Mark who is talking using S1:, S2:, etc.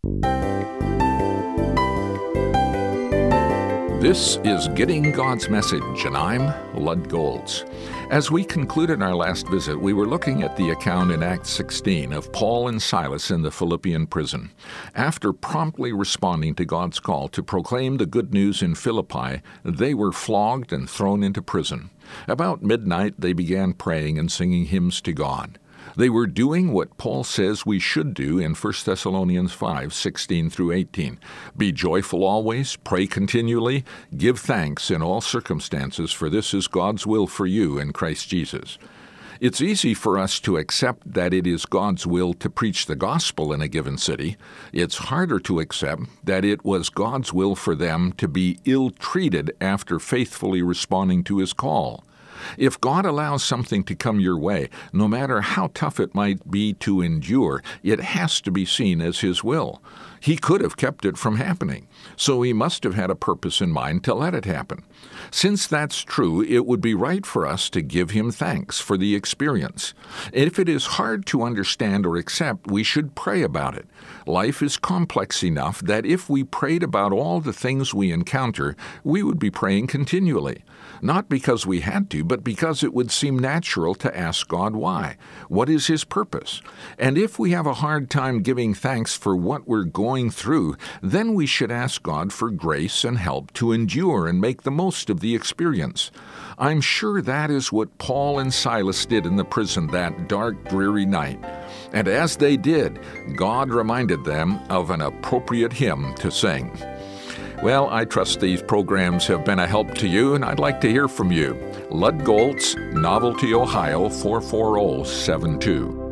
S1: This is Getting God's Message, and I'm Lud Golds. As we concluded our last visit, we were looking at the account in Acts 16 of Paul and Silas in the Philippian prison. After promptly responding to God's call to proclaim the good news in Philippi, they were flogged and thrown into prison. About midnight, they began praying and singing hymns to God. They were doing what Paul says we should do in 1 Thessalonians 5:16 through 18. Be joyful always, pray continually, give thanks in all circumstances, for this is God's will for you in Christ Jesus. It's easy for us to accept that it is God's will to preach the gospel in a given city. It's harder to accept that it was God's will for them to be ill-treated after faithfully responding to his call. If God allows something to come your way, no matter how tough it might be to endure, it has to be seen as his will. He could have kept it from happening, so he must have had a purpose in mind to let it happen. Since that's true, it would be right for us to give him thanks for the experience. If it is hard to understand or accept, we should pray about it. Life is complex enough that if we prayed about all the things we encounter, we would be praying continually. Not because we had to, but because it would seem natural to ask God why. What is his purpose? And if we have a hard time giving thanks for what we're going through, then we should ask God for grace and help to endure and make the most of the experience. I'm sure that is what Paul and Silas did in the prison that dark, dreary night. And as they did, God reminded them of an appropriate hymn to sing. Well, I trust these programs have been a help to you, and I'd like to hear from you. Lud Golds, Novelty, Ohio 44072.